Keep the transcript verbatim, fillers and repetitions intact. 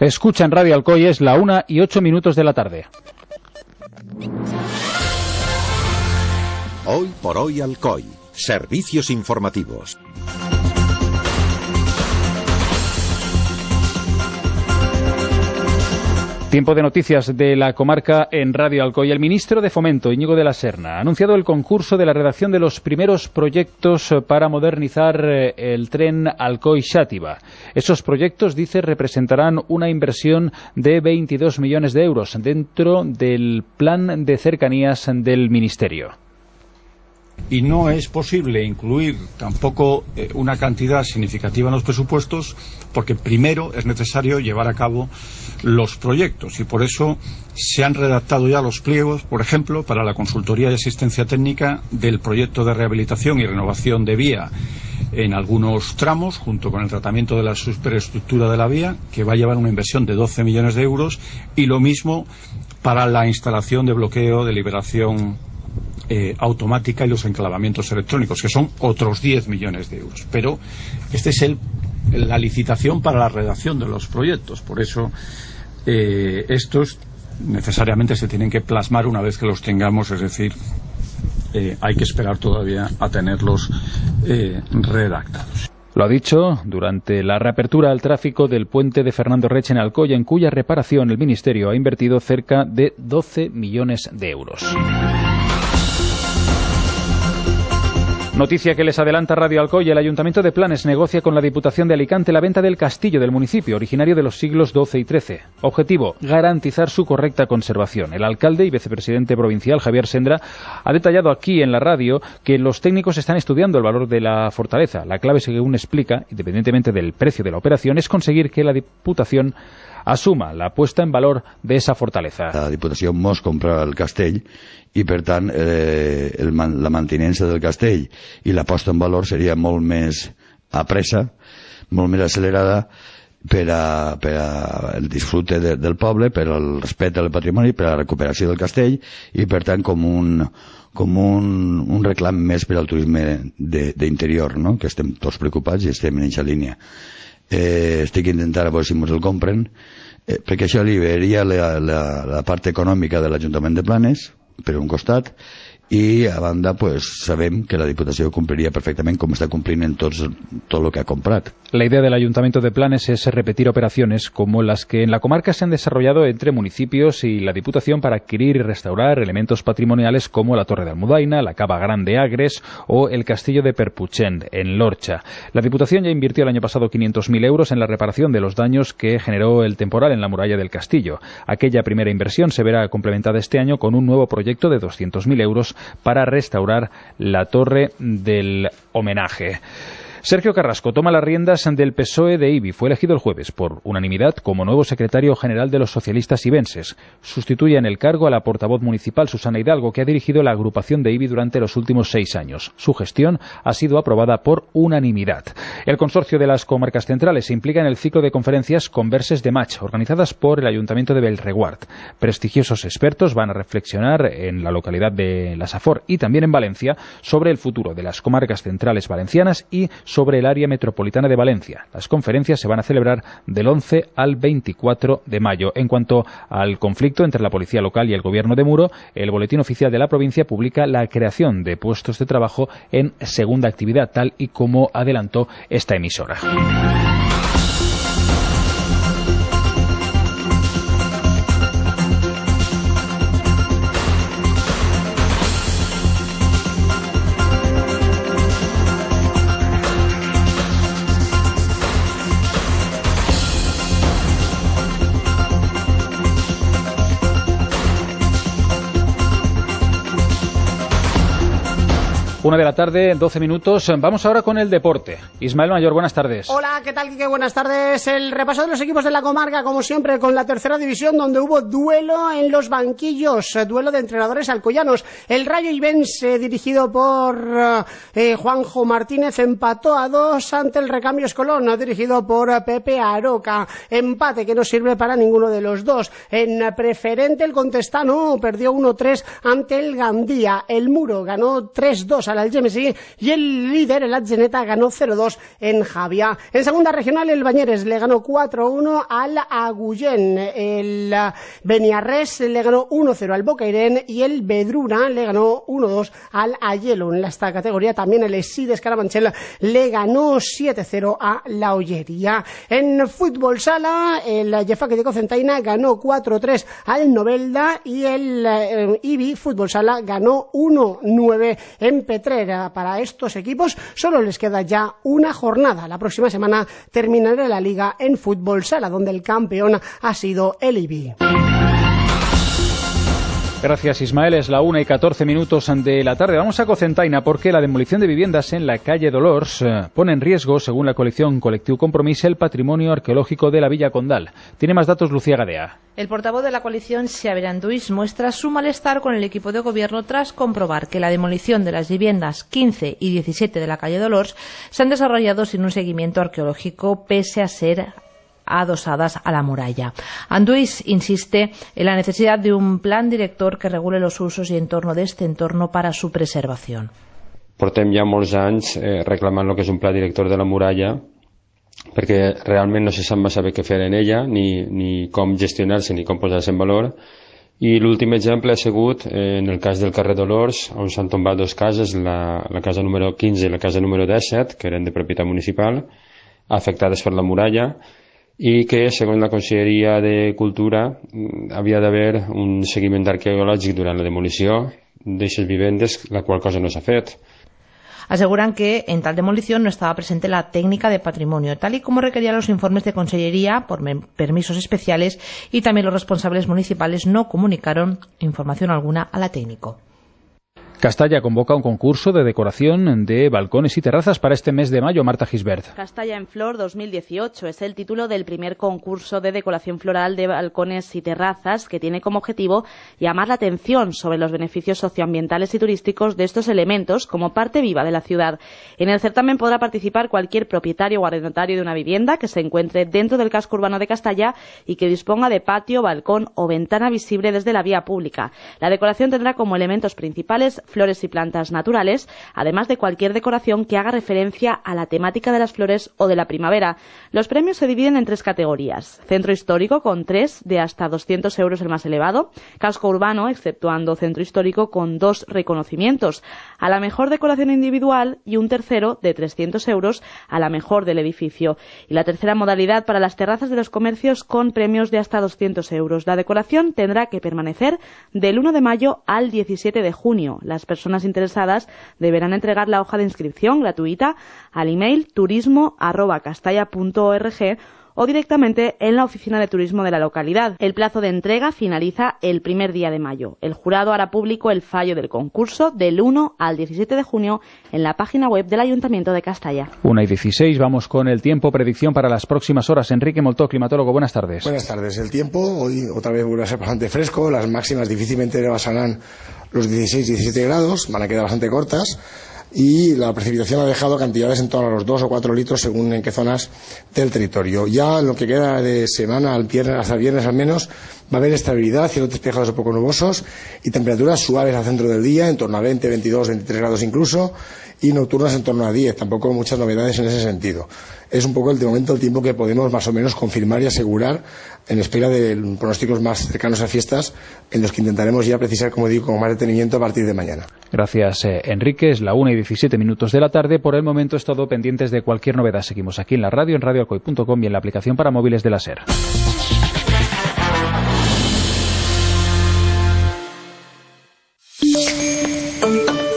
Escucha en Radio Alcoy, es la una y ocho minutos de la tarde. Hoy por hoy Alcoy. Servicios informativos. Tiempo de noticias de la comarca en Radio Alcoy. El ministro de Fomento, Íñigo de la Serna, ha anunciado el concurso de la redacción de los primeros proyectos para modernizar el tren Alcoy-Xàtiva. Esos proyectos, dice, representarán una inversión de veintidós millones de euros dentro del plan de cercanías del ministerio. Y no es posible incluir tampoco eh, una cantidad significativa en los presupuestos porque primero es necesario llevar a cabo los proyectos y por eso se han redactado ya los pliegos, por ejemplo, para la consultoría y asistencia técnica del proyecto de rehabilitación y renovación de vía en algunos tramos, junto con el tratamiento de la superestructura de la vía, que va a llevar una inversión de doce millones de euros, y lo mismo para la instalación de bloqueo de liberación Eh, automática y los enclavamientos electrónicos, que son otros diez millones de euros. Pero esta es el, la licitación para la redacción de los proyectos. Por eso eh, estos necesariamente se tienen que plasmar una vez que los tengamos, es decir, eh, hay que esperar todavía a tenerlos eh, redactados. Lo ha dicho durante la reapertura al tráfico del puente de Fernando Reche en Alcoy, en cuya reparación el Ministerio ha invertido cerca de doce millones de euros. Noticia que les adelanta Radio Alcoy. El Ayuntamiento de Planes negocia con la Diputación de Alicante la venta del castillo del municipio, originario de los siglos doce y trece. Objetivo, garantizar su correcta conservación. El alcalde y vicepresidente provincial, Javier Sendra, ha detallado aquí en la radio que los técnicos están estudiando el valor de la fortaleza. La clave, según explica, independientemente del precio de la operación, es conseguir que la Diputación asuma la puesta en valor de esa fortaleza. La Diputació mos compra el castell i, per tant, eh, el, la mantinença del castell i la posta en valor seria molt més a pressa, molt més accelerada per a, per a el disfrute de, del poble, per al respecte al patrimoni, per a la recuperació del castell i, per tant, com un, com un, un reclam més per al turisme d'interior, no? Que estem tots preocupats i estem en aquesta línia. Eh, estic intentant a veure si ens el compren, eh, perquè això liberaria la, la, la part econòmica de l'Ajuntament de Planes, per un costat, i a banda pues sabem que la Diputació compliria perfectament com està complint en tots, tot el que ha comprat. La idea del Ayuntamiento de Planes es repetir operaciones como las que en la comarca se han desarrollado entre municipios y la Diputación para adquirir y restaurar elementos patrimoniales como la Torre de Almudaina, la Cava Grande Agres o el Castillo de Perpuchent en Lorcha. La Diputación ya invirtió el año pasado quinientos mil euros en la reparación de los daños que generó el temporal en la muralla del castillo. Aquella primera inversión se verá complementada este año con un nuevo proyecto de doscientos mil euros para restaurar la torre del homenaje. Sergio Carrasco toma las riendas del P S O E de Ibi. Fue elegido el jueves por unanimidad como nuevo secretario general de los socialistas ibenses. Sustituye en el cargo a la portavoz municipal Susana Hidalgo, que ha dirigido la agrupación de Ibi durante los últimos seis años. Su gestión ha sido aprobada por unanimidad. El consorcio de las comarcas centrales se implica en el ciclo de conferencias Converses de Match, organizadas por el Ayuntamiento de Bellreguard. Prestigiosos expertos van a reflexionar en la localidad de La Safor y también en Valencia sobre el futuro de las comarcas centrales valencianas y sobre el área metropolitana de Valencia. Las conferencias se van a celebrar del once al veinticuatro de mayo. En cuanto al conflicto entre la policía local y el gobierno de Muro, el Boletín Oficial de la provincia publica la creación de puestos de trabajo en segunda actividad, tal y como adelantó esta emisora. Una de la tarde, doce minutos. Vamos ahora con el deporte. Ismael Mayor, buenas tardes. Hola, ¿qué tal, Quique? Buenas tardes. El repaso de los equipos de la comarca, como siempre, con la tercera división, donde hubo duelo en los banquillos, duelo de entrenadores alcoyanos. El Rayo Ibense, dirigido por eh, Juanjo Martínez, empató a dos ante el Recambios Colón, dirigido por Pepe Aroca. Empate que no sirve para ninguno de los dos. En preferente, el Contestano perdió uno tres ante el Gandía. El Muro ganó tres dos al Algemesí y el líder, el Atzeneta, ganó cero dos en Javia. En segunda regional, el Bañeres le ganó cuatro uno al Agullén, el Beniarrés le ganó uno cero al Bocairén y el Vedruna le ganó uno dos al Ayelo. En esta categoría también el Esides Carabanchel le ganó siete cero a la Ollería. En fútbol sala, el Jefaque de Cocentaina ganó cuatro tres al Novelda y el eh, Ibi Fútbol Sala ganó uno nueve en Petrera. Para estos equipos solo les queda ya una jornada. La próxima semana terminará la liga en fútbol sala, donde el campeón ha sido el Ibi. Gracias, Ismael. Es la una y catorce minutos de la tarde. Vamos a Cocentaina porque la demolición de viviendas en la calle Dolors eh, pone en riesgo, según la colección Colectivo Compromís, el patrimonio arqueológico de la Villa Condal. Tiene más datos Lucía Gadea. El portavoz de la coalición, Xavier Anduix, muestra su malestar con el equipo de gobierno tras comprobar que la demolición de las viviendas quince y diecisiete de la calle Dolors se han desarrollado sin un seguimiento arqueológico, pese a ser adosadas a la muralla. Anduix insiste en la necesidad de un plan director que regule los usos y entorno de este entorno para su preservación. Portem ja molts anys eh, reclamant el que és un pla director de la muralla, perquè realment no se sap massa bé què fer en ella, ni, ni com gestionar-se, ni com posar-se en valor. I l'últim exemple ha sigut eh, en el cas del carrer Dolors, on s'han tombat dues cases, la, la casa número quinze i la casa número disset, que eren de propietat municipal, afectades per la muralla, i que, segons la Conselleria de Cultura, havia d'haver un seguiment arqueològic durant la demolició d'aquestes vivendes, la qual cosa no s'ha fet. Aseguran que en tal demolición no estaba presente la técnica de patrimonio, tal y como requerían los informes de Consellería por permisos especiales, y también los responsables municipales no comunicaron información alguna a la técnico. Castalla convoca un concurso de decoración de balcones y terrazas para este mes de mayo. Marta Gisbert. Castalla en Flor dos mil dieciocho es el título del primer concurso de decoración floral de balcones y terrazas, que tiene como objetivo llamar la atención sobre los beneficios socioambientales y turísticos de estos elementos como parte viva de la ciudad. En el certamen podrá participar cualquier propietario o arrendatario de una vivienda que se encuentre dentro del casco urbano de Castalla y que disponga de patio, balcón o ventana visible desde la vía pública. La decoración tendrá como elementos principales flores y plantas naturales, además de cualquier decoración que haga referencia a la temática de las flores o de la primavera. Los premios se dividen en tres categorías: centro histórico, con tres de hasta doscientos euros el más elevado; casco urbano, exceptuando centro histórico, con dos reconocimientos a la mejor decoración individual, y un tercero de trescientos euros a la mejor del edificio. Y la tercera modalidad para las terrazas de los comercios, con premios de hasta doscientos euros. La decoración tendrá que permanecer del uno de mayo al diecisiete de junio. Las personas interesadas deberán entregar la hoja de inscripción gratuita al email turismo arroba castalla punto org o directamente en la oficina de turismo de la localidad. El plazo de entrega finaliza el primer día de mayo. El jurado hará público el fallo del concurso del uno al diecisiete de junio en la página web del Ayuntamiento de Castalla. una y dieciséis, vamos con el tiempo, predicción para las próximas horas. Enrique Moltó, climatólogo, buenas tardes. Buenas tardes. El tiempo hoy otra vez vuelve a ser bastante fresco, las máximas difícilmente rebasarán los dieciséis diecisiete grados, van a quedar bastante cortas, y la precipitación ha dejado cantidades en torno a los dos o cuatro litros según en qué zonas del territorio. Ya en lo que queda de semana, al viernes, hasta el viernes al menos, va a haber estabilidad, cielos despejados o poco nubosos y temperaturas suaves al centro del día, en torno a veinte, veintidós, veintitrés grados incluso, y nocturnas en torno a diez, tampoco muchas novedades en ese sentido. Es un poco el de momento el tiempo que podemos más o menos confirmar y asegurar en espera de pronósticos más cercanos a fiestas, en los que intentaremos ya precisar, como digo, con más detenimiento a partir de mañana. Gracias, eh, Enrique. Es la una y diecisiete minutos de la tarde. Por el momento es todo. Pendientes de cualquier novedad. Seguimos aquí en la radio, en radio alcoy punto com y en la aplicación para móviles de la SER. Yeah.